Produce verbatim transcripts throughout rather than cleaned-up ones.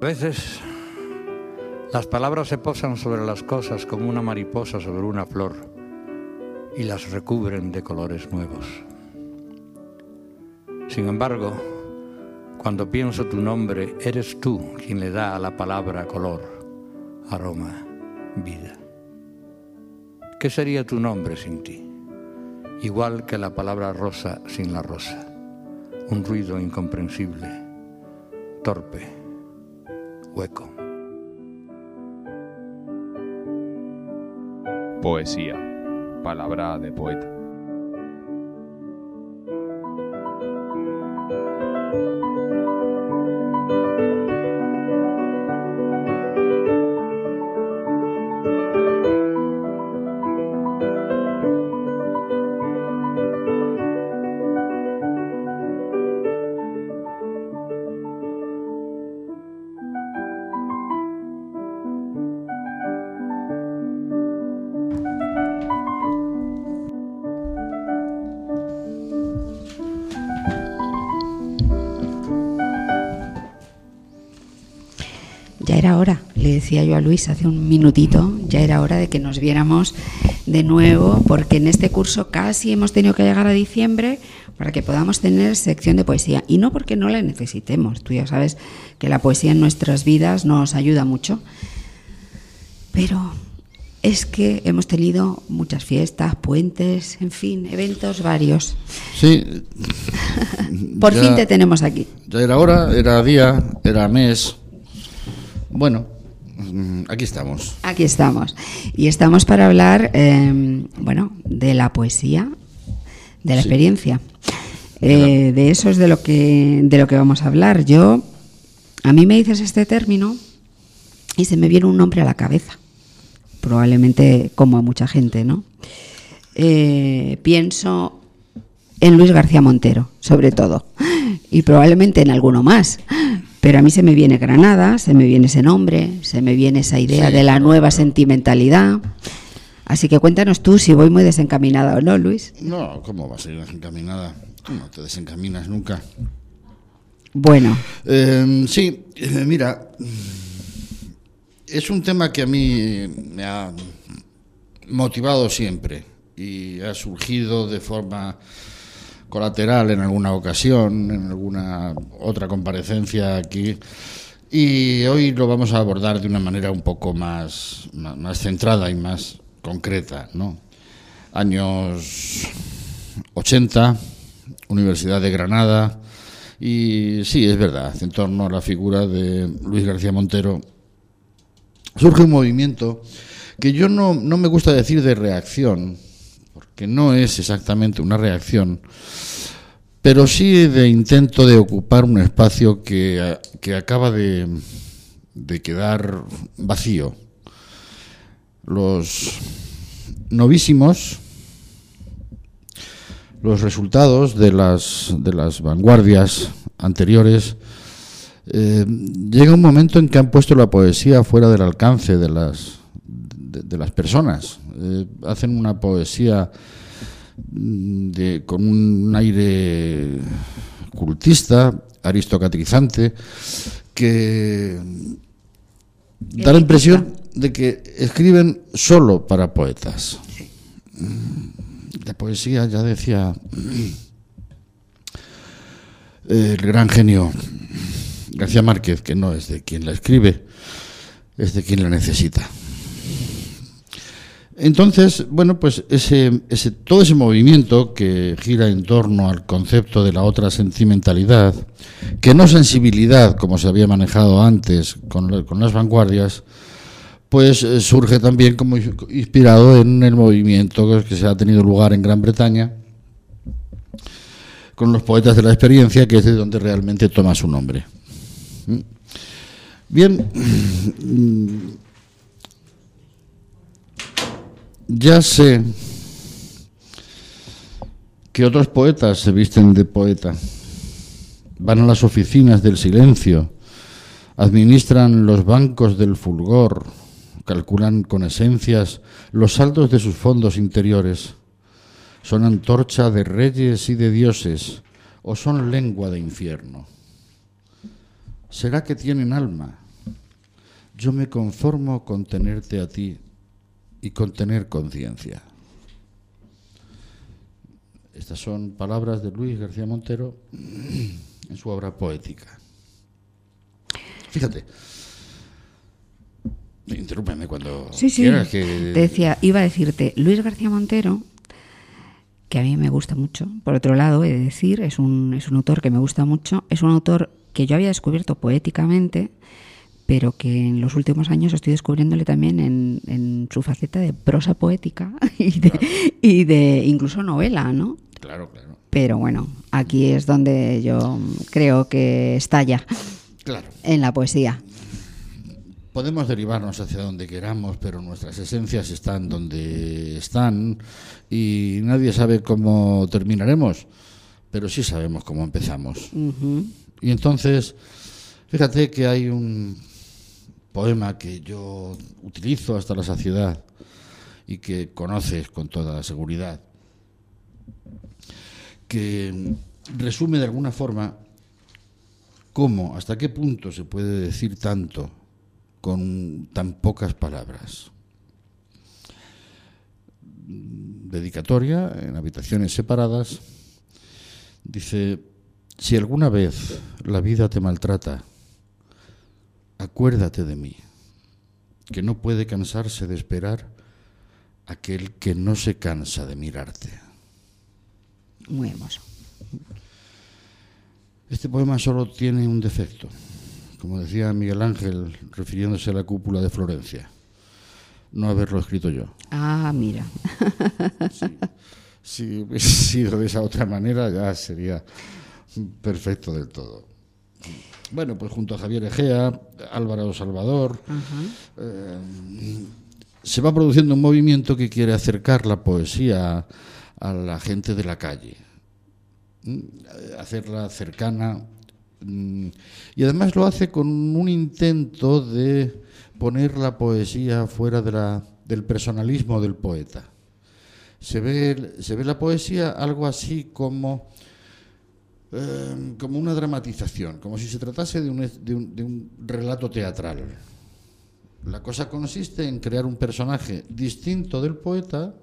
A veces las palabras se posan sobre las cosas como una mariposa sobre una flor y las recubren de colores nuevos. Sin embargo, cuando pienso tu nombre, eres tú quien le da a la palabra color, aroma, vida. ¿Qué sería tu nombre sin ti? Igual que la palabra rosa sin la rosa, un ruido incomprensible, torpe, hueco. Poesía, palabra de poeta. Ya era hora, le decía yo a Luis hace un minutito, ya era hora de que nos viéramos de nuevo, porque en este curso casi hemos tenido que llegar a diciembre para que podamos tener sección de poesía. Y no porque no la necesitemos, tú ya sabes que la poesía en nuestras vidas nos ayuda mucho, pero es que hemos tenido muchas fiestas, puentes, en fin, eventos varios. Sí. Por ya, fin te tenemos aquí. Ya era hora, era día, era mes. Bueno, aquí estamos. Aquí estamos. Y estamos para hablar, eh, bueno, de la poesía, de la sí. experiencia. Eh, de eso es de lo que de lo que vamos a hablar. Yo, a mí me dices este término y se me viene un nombre a la cabeza. Probablemente como a mucha gente, ¿no? Eh, pienso en Luis García Montero, sobre todo, y probablemente en alguno más. Pero a mí se me viene Granada, se me viene ese nombre, se me viene esa idea sí, de la nueva sentimentalidad. Así que cuéntanos tú si voy muy desencaminada o no, Luis. No, ¿cómo vas a ir desencaminada? Tú no te desencaminas nunca. Bueno. Eh, sí, eh, mira, es un tema que a mí me ha motivado siempre y ha surgido de forma colateral en alguna ocasión, en alguna otra comparecencia aquí, y hoy lo vamos a abordar de una manera un poco más, más, más centrada y más concreta, ¿no? Años ochenta, Universidad de Granada, y sí, es verdad, en torno a la figura de Luis García Montero surge un movimiento que yo no, no me gusta decir de reacción, que no es exactamente una reacción, pero sí de intento de ocupar un espacio que, que acaba de, de quedar vacío. Los novísimos, los resultados de las, de las vanguardias anteriores, eh, llega un momento en que han puesto la poesía fuera del alcance de las, de, de las personas. Eh, hacen una poesía de, con un aire cultista, aristocratizante, que da la impresión de que escriben solo para poetas. Sí. La poesía, ya decía el gran genio García Márquez, que no es de quien la escribe, es de quien la necesita. Entonces, bueno, pues ese, ese, todo ese movimiento que gira en torno al concepto de la otra sentimentalidad, que no sensibilidad, como se había manejado antes con, con las vanguardias, pues eh, surge también como inspirado en el movimiento que se ha tenido lugar en Gran Bretaña, con los poetas de la experiencia, que es de donde realmente toma su nombre. Bien, ya sé que otros poetas se visten de poeta, van a las oficinas del silencio, administran los bancos del fulgor, calculan con esencias los saldos de sus fondos interiores, son antorcha de reyes y de dioses, o son lengua de infierno. ¿Será que tienen alma? yo me conformo con tenerte a ti y con tener conciencia. Estas son palabras de Luis García Montero en su obra poética. Fíjate, interrúmpeme cuando sí, sí. quieras. Que... Te decía, iba a decirte, Luis García Montero, que a mí me gusta mucho, por otro lado, he de decir, es un, es un autor que me gusta mucho, es un autor que yo había descubierto poéticamente, pero que en los últimos años estoy descubriéndole también en, en su faceta de prosa poética y de, claro. y de incluso novela, ¿no? Claro, claro. Pero bueno, aquí es donde yo creo que estalla, claro, en la poesía. Podemos derivarnos hacia donde queramos, pero nuestras esencias están donde están y nadie sabe cómo terminaremos, pero sí sabemos cómo empezamos. Uh-huh. Y entonces, fíjate que hay un poema que yo utilizo hasta la saciedad y que conoces con toda seguridad, que resume de alguna forma cómo, hasta qué punto se puede decir tanto con tan pocas palabras. Dedicatoria en habitaciones separadas. Dice: si alguna vez la vida te maltrata, acuérdate de mí, que no puede cansarse de esperar aquel que no se cansa de mirarte. Muy hermoso. Este poema solo tiene un defecto, como decía Miguel Ángel refiriéndose a la cúpula de Florencia: no haberlo escrito yo. Ah, mira. Sí, si hubiese sido de esa otra manera ya sería perfecto del todo. Bueno, pues junto a Javier Egea, Álvaro Salvador, uh-huh. eh, se va produciendo un movimiento que quiere acercar la poesía a la gente de la calle, hacerla cercana, y además lo hace con un intento de poner la poesía fuera de la, del personalismo del poeta. Se ve, se ve la poesía algo así como, eh, como una dramatización, como si se tratase de un, de, un, de un relato teatral. La cosa consiste en crear un personaje distinto del poeta,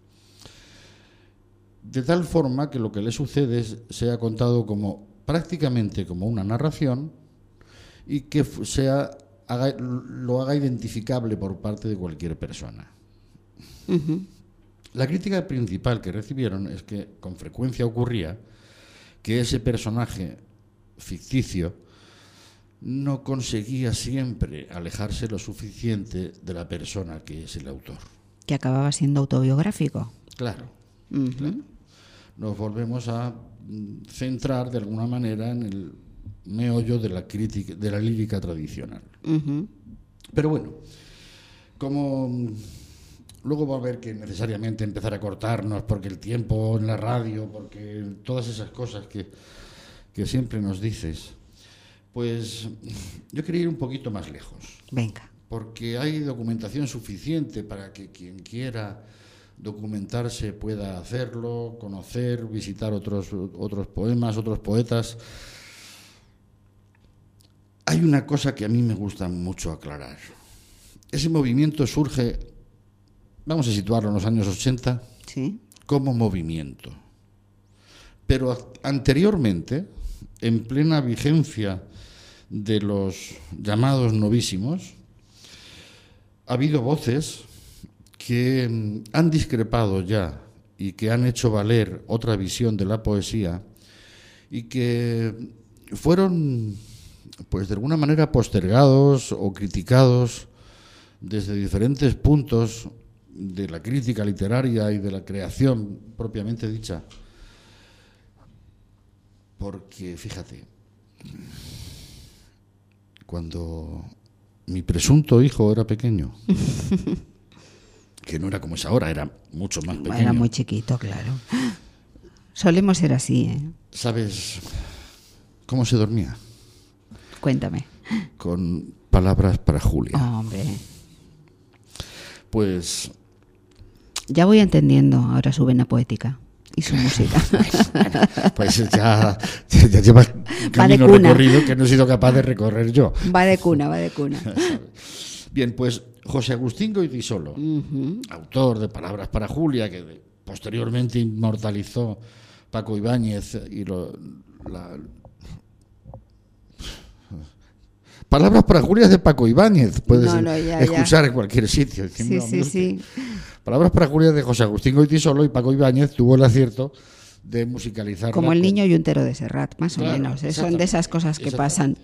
de tal forma que lo que le sucede sea contado como prácticamente como una narración y que sea, haga, lo haga identificable por parte de cualquier persona. Uh-huh. La crítica principal que recibieron es que con frecuencia ocurría que ese personaje ficticio no conseguía siempre alejarse lo suficiente de la persona que es el autor. Que acababa siendo autobiográfico. Claro. Uh-huh. Claro. Nos volvemos a centrar de alguna manera en el meollo de la crítica, de la lírica tradicional. Uh-huh. Pero bueno, como luego va a haber que necesariamente empezar a cortarnos porque el tiempo en la radio, porque todas esas cosas que, que siempre nos dices, pues yo quería ir un poquito más lejos. Venga. Porque hay documentación suficiente para que quien quiera documentarse pueda hacerlo, conocer, visitar otros, otros poemas, otros poetas. Hay una cosa que a mí me gusta mucho aclarar. Ese movimiento surge, vamos a situarlo en los años ochenta, ¿sí?, como movimiento. Pero anteriormente, en plena vigencia de los llamados novísimos, ha habido voces que han discrepado ya y que han hecho valer otra visión de la poesía y que fueron, pues de alguna manera, postergados o criticados desde diferentes puntos de la crítica literaria y de la creación propiamente dicha. Porque, fíjate, cuando mi presunto hijo era pequeño, que no era como es ahora, era mucho más pequeño. Era muy chiquito, claro. Solemos ser así, ¿eh? ¿Sabes cómo se dormía? Cuéntame. Con palabras para Julia. Oh, hombre. Pues... ya voy entendiendo ahora su vena poética y su música. Bueno, pues ya, ya llevas camino recorrido que no he sido capaz de recorrer yo. Va de cuna, va de cuna. Bien, pues José Agustín Goytisolo, uh-huh. autor de Palabras para Julia, que posteriormente inmortalizó Paco Ibáñez y lo, la, Palabras para Julia de Paco Ibáñez, puedes no, no, ya, escuchar ya. en cualquier sitio. Sí, no, sí, sí. Palabras para Julia de José Agustín Goytisolo, y Paco Ibáñez tuvo el acierto de musicalizarla. Como el con... niño Yuntero de Serrat, más claro, o menos. ¿eh? Son de esas cosas que pasan.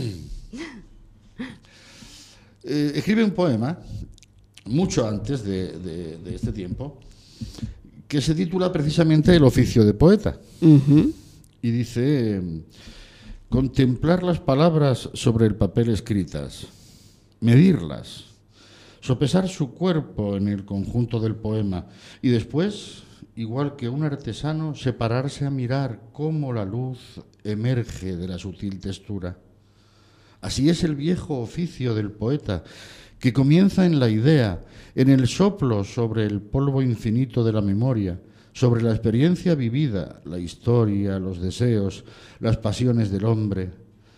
Eh, escribe un poema, mucho antes de, de, de este tiempo, que se titula precisamente El oficio de poeta. Uh-huh. Y dice... Contemplar las palabras sobre el papel escritas, medirlas, sopesar su cuerpo en el conjunto del poema y después, igual que un artesano, separarse a mirar cómo la luz emerge de la sutil textura. Así es el viejo oficio del poeta, que comienza en la idea, en el soplo sobre el polvo infinito de la memoria, sobre la experiencia vivida, la historia, los deseos, las pasiones del hombre.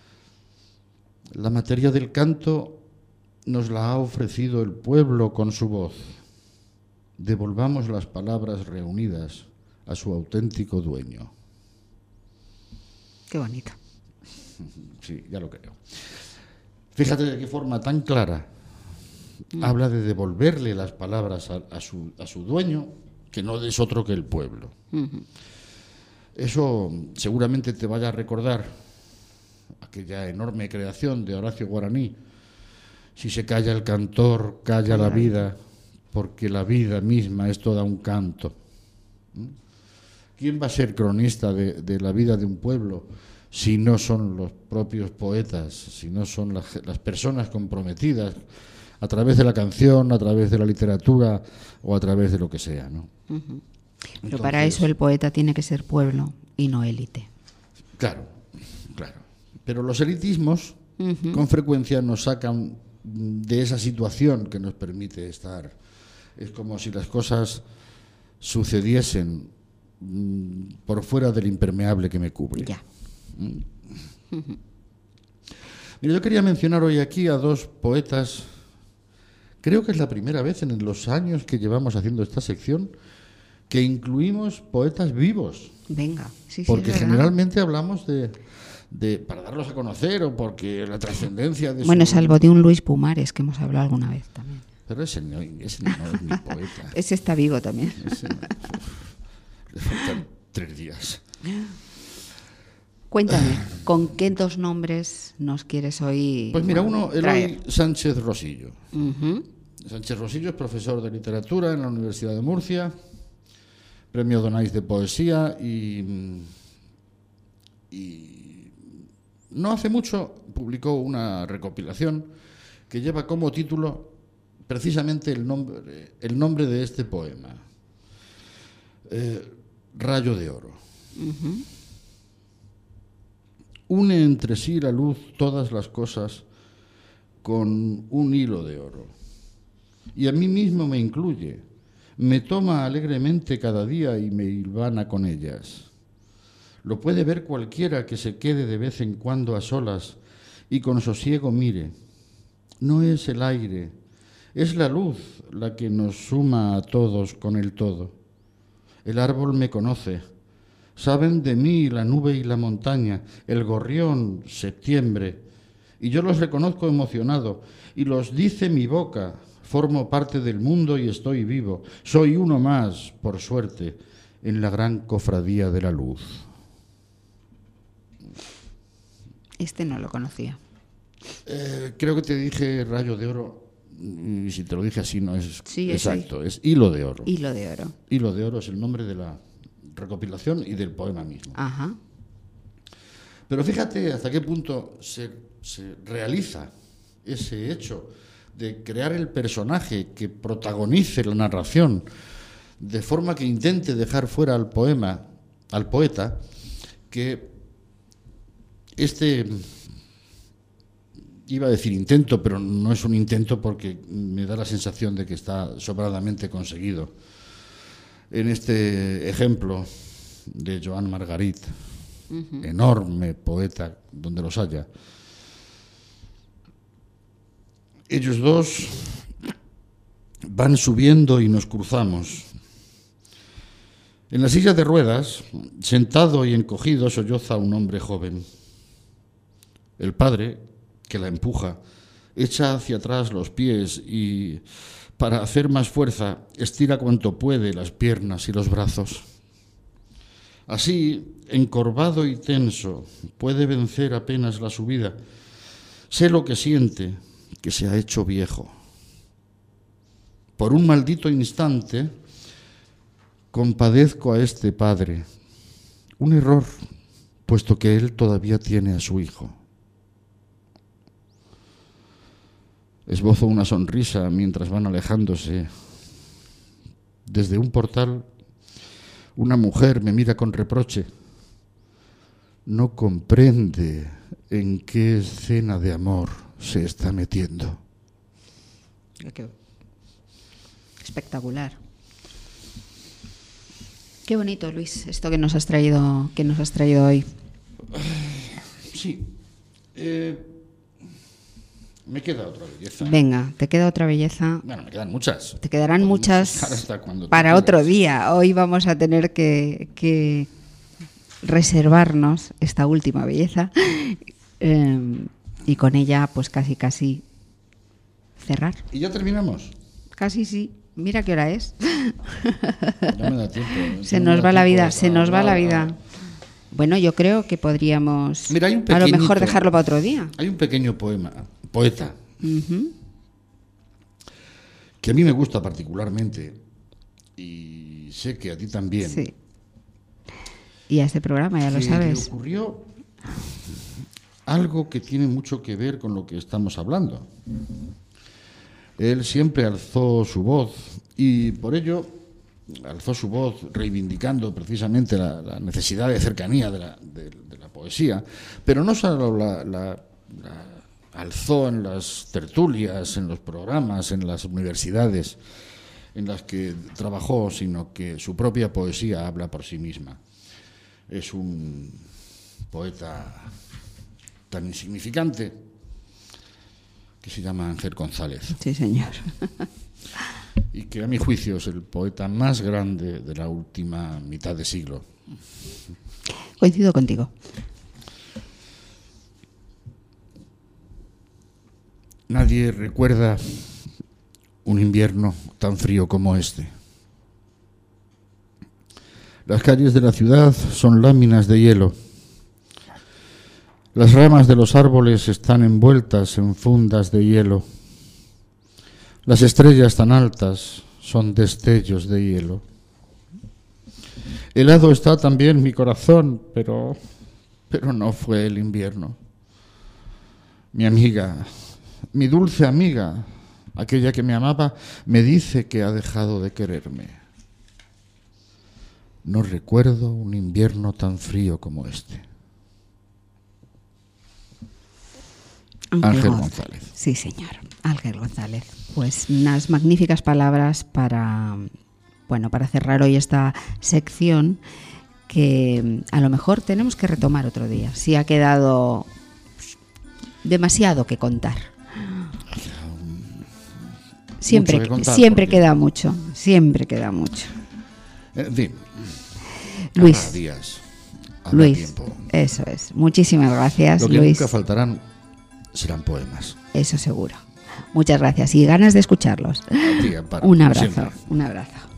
La materia del canto nos la ha ofrecido el pueblo con su voz. Devolvamos las palabras reunidas a su auténtico dueño. Qué bonito. Sí, ya lo creo. Fíjate de qué forma tan clara mm. habla de devolverle las palabras a, a, su, a su dueño, que no es otro que el pueblo. Uh-huh. Eso seguramente te vaya a recordar aquella enorme creación de Horacio Guaraní. Si se calla el cantor, calla la vida, porque la vida misma es toda un canto. ¿Quién va a ser cronista de, de la vida de un pueblo si no son los propios poetas, si no son las, las personas comprometidas a través de la canción, a través de la literatura o a través de lo que sea, ¿no? Uh-huh. Pero entonces, para eso el poeta tiene que ser pueblo y no élite. Claro, claro. Pero los elitismos uh-huh. con frecuencia nos sacan de esa situación que nos permite estar. Es como si las cosas sucediesen mm, por fuera del impermeable que me cubre. Ya. Mm. Uh-huh. Mira, yo quería mencionar hoy aquí a dos poetas. Creo que es la primera vez en los años que llevamos haciendo esta sección que incluimos poetas vivos. Venga, sí, sí. Porque generalmente hablamos de, de para darlos a conocer o porque la trascendencia de Bueno, su... salvo de un Luis Pumares que hemos hablado alguna vez también. Pero ese no, ese no es mi poeta. Ese está vivo también. Ese no, le faltan tres días. Cuéntame, ¿con qué dos nombres nos quieres hoy Pues mira, uno, traer? Eloy Sánchez Rosillo. Uh-huh. Sánchez Rosillo es profesor de literatura en la Universidad de Murcia, premio Donais de poesía y, y no hace mucho publicó una recopilación que lleva como título precisamente el nombre, el nombre de este poema, eh, Rayo de Oro. Uh-huh. Une entre sí la luz todas las cosas con un hilo de oro. Y a mí mismo me incluye, me toma alegremente cada día y me hilvana con ellas. Lo puede ver cualquiera que se quede de vez en cuando a solas y con sosiego mire. No es el aire, es la luz la que nos suma a todos con el todo. El árbol me conoce. Saben de mí la nube y la montaña, el gorrión, septiembre, y yo los reconozco emocionado, y los dice mi boca, formo parte del mundo y estoy vivo, soy uno más, por suerte, en la gran cofradía de la luz. Este no lo conocía. Eh, creo que te dije Rayo de Oro, y si te lo dije así no es sí, exacto, es Hilo de Oro. Hilo de Oro. Hilo de Oro es el nombre de la recopilación y del poema mismo. Ajá. Pero fíjate hasta qué punto se, se realiza ese hecho de crear el personaje que protagonice la narración de forma que intente dejar fuera al poema, al poeta, que este, iba a decir intento, pero no es un intento porque me da la sensación de que está sobradamente conseguido. En este ejemplo de Joan Margarit, uh-huh. enorme poeta donde los haya. Ellos dos van subiendo y nos cruzamos. En la silla de ruedas, sentado y encogido, solloza un hombre joven. El padre, que la empuja, echa hacia atrás los pies y, para hacer más fuerza, estira cuanto puede las piernas y los brazos. Así, encorvado y tenso, puede vencer apenas la subida. Sé lo que siente, que se ha hecho viejo. Por un maldito instante, compadezco a este padre. Un error, puesto que él todavía tiene a su hijo. Esbozo una sonrisa mientras van alejándose. Desde un portal, una mujer me mira con reproche. No comprende en qué escena de amor se está metiendo. Qué espectacular. Qué bonito, Luis, esto que nos has traído, que nos has traído hoy. Sí. Eh, me queda otra belleza. Venga, te queda otra belleza. Bueno, me quedan muchas. Te quedarán Podemos muchas hasta cuando para quieras. otro día. Hoy vamos a tener que, que reservarnos esta última belleza eh, y con ella, pues casi, casi cerrar. ¿Y ya terminamos? Casi sí. Mira qué hora es. No me da tiempo. Se No nos me da va la tiempo vida, a- se nos va a- la a- vida. Bueno, yo creo que podríamos Mira, hay un a lo mejor pequeñito- dejarlo para otro día. Hay un pequeño poema, poeta, Ujú. que a mí me gusta particularmente y sé que a ti también. Sí. Y a este programa, ya lo que sabes. Le ocurrió algo que tiene mucho que ver con lo que estamos hablando. Él siempre alzó su voz y por ello alzó su voz reivindicando precisamente la, la necesidad de cercanía de la, de, de la poesía, pero no solo la, la, la alzó en las tertulias, en los programas, en las universidades en las que trabajó, sino que su propia poesía habla por sí misma. Es un poeta tan insignificante que se llama Ángel González Sí, señor. y que a mi juicio es el poeta más grande de la última mitad de siglo. Coincido contigo. Nadie recuerda un invierno tan frío como este. Las calles de la ciudad son láminas de hielo. Las ramas de los árboles están envueltas en fundas de hielo. Las estrellas tan altas son destellos de hielo. Helado está también mi corazón, pero, pero no fue el invierno. Mi amiga, mi dulce amiga, aquella que me amaba, me dice que ha dejado de quererme. No recuerdo un invierno tan frío como este. Ángel González. Sí, señor. Ángel González. Pues unas magníficas palabras para, bueno, para cerrar hoy esta sección que a lo mejor tenemos que retomar otro día. Si ha quedado demasiado que contar. Siempre, Mucho que contar, siempre porque- queda mucho. Siempre queda mucho. En fin, Luis. habrá días, habrá Luis, tiempo. eso es. Muchísimas gracias, Lo que Luis. nunca faltarán serán poemas. Eso seguro. Muchas gracias y ganas de escucharlos. A ti, Amparo, Un como abrazo, siempre. un abrazo.